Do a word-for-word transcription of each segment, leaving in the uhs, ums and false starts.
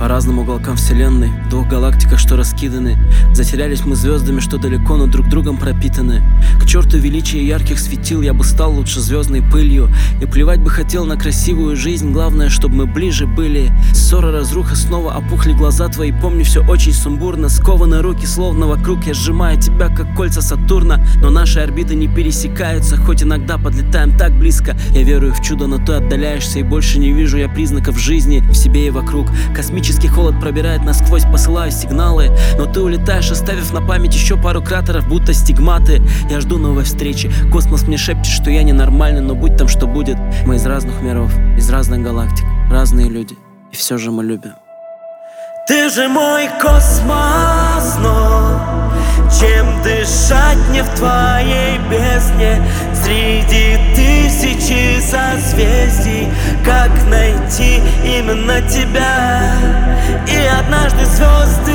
разным уголкам вселенной, в двух галактиках, что раскиданы. Затерялись мы звездами, что далеко, но друг другом пропитаны. К черту величия ярких светил, я бы стал лучше звездной пылью. И плевать бы хотел на красивую жизнь, главное, чтобы мы ближе были. Ссора, разруха, снова опухли глаза твои. Помню, все очень сумбурно, скованы руки, словно вокруг. Я сжимаю тебя, как кольца Сатурна, но наши орбиты не пересекаются, хоть иногда подлетаем так близко. Я верую в чудо, но ты отдаляешься, и больше не вижу я признаков жизни в себе и вокруг. Космический холод пробирает насквозь, посылаю сигналы, но ты улетаешь, оставив на память еще пару кратеров, будто стигматы. Я жду новой встречи, космос мне шепчет, что я ненормальный, но будь там что будет. Мы из разных миров, из разных галактик, разные люди, и все же мы любим. Ты же мой космос, но чем дышать мне в твоей бездне? Среди тысячи созвездий, как найти именно тебя? И однажды звезды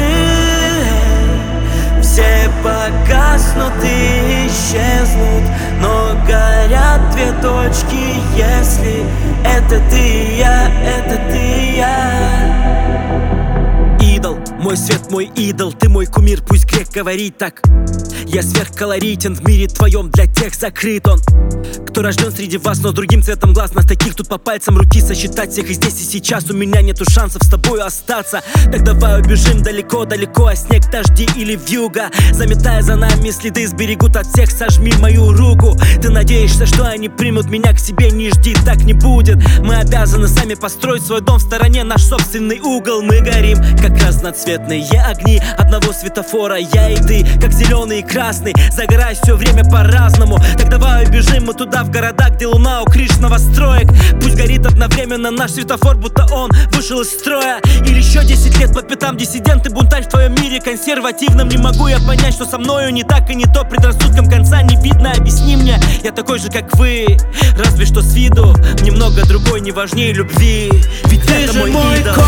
все погаснут и исчезнут, но горят две точки, если это ты и я, это ты и я. Идол, мой свет, мой идол, ты мой кумир, пусть грех говорит так. Я сверхколоритен, в мире твоем для тех закрыт он, кто рожден среди вас, но другим цветом глаз. Нас таких тут по пальцам руки сосчитать всех. И здесь и сейчас у меня нету шансов с тобою остаться. Так давай убежим далеко-далеко, а снег, дожди или вьюга, заметая за нами следы, сберегут от всех. Сожми мою руку, ты надеешься, что они примут меня к себе? Не жди, так не будет. Мы обязаны сами построить свой дом в стороне, наш собственный угол. Мы горим, как разноцветные огни одного светофора. Я и ты, как зеленый и красный, загорай все время по-разному. Так давай убежим мы туда, в города, где луна у крыш новостроек. Пусть горит одновременно наш светофор, будто он вышел из строя. Или еще десять лет по пятам диссидент и бунтарь в твоем мире консервативном. Не могу я понять, что со мною не так и не то. Предрассудкам конца не видно, объясни мне. Я такой же, как вы, разве что с виду немного другой, не важнее любви. Ведь ты это же мой мой идол.